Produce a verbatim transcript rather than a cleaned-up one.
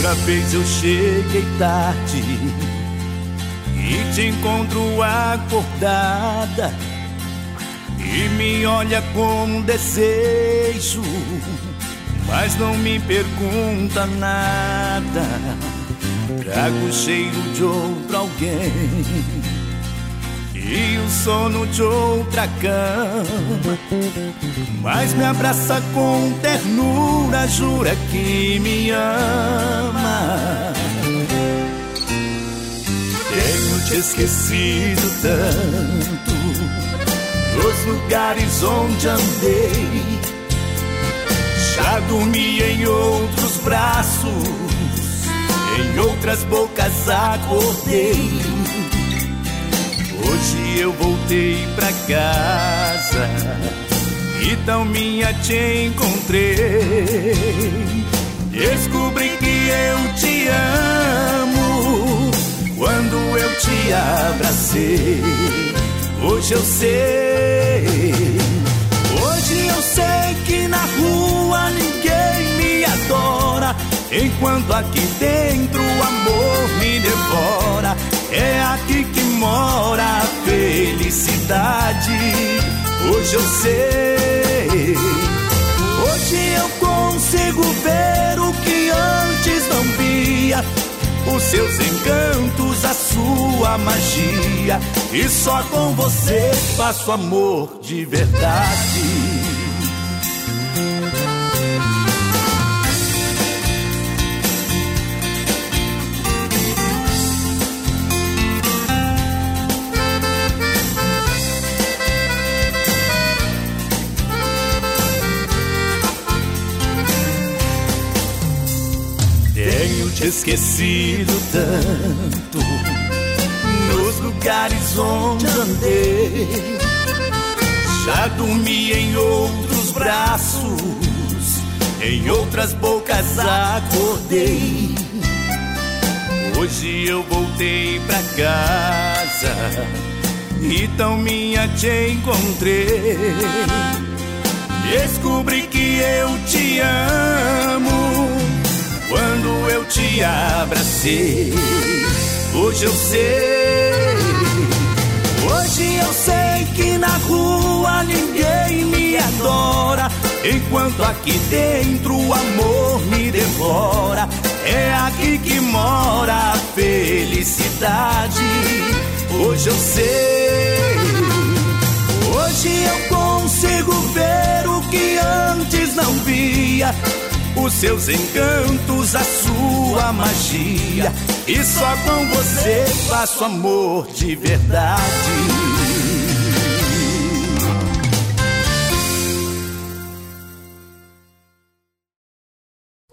Outra vez eu cheguei tarde e te encontro acordada e me olha com desejo, mas não me pergunta nada. Trago o cheiro de outro alguém e o sono de outra cama, mas me abraça com ternura, jura que me ama. Tenho te esquecido tanto nos lugares onde andei, já dormi em outros braços, em outras bocas acordei. Hoje eu voltei pra casa e tão minha te encontrei. Descobri que eu te amo quando eu te abracei. Hoje eu sei, hoje eu sei que na rua ninguém me adora, enquanto aqui dentro o amor me devora. É aqui que mora a felicidade. Hoje eu sei, hoje eu consigo ver o que antes não via, os seus encantos, a sua magia, e só com você faço amor de verdade. Tenho te esquecido tanto nos lugares onde andei, já dormi em outros braços, em outras bocas acordei. Hoje eu voltei pra casa e tão minha te encontrei. Descobri que eu te amo quando eu te abracei. Hoje eu sei, hoje eu sei que na rua ninguém me adora, enquanto aqui dentro o amor me devora. É aqui que mora a felicidade. Hoje eu sei, hoje eu consigo ver o que antes não via, os seus encantos, a sua magia, e só com você faço amor de verdade.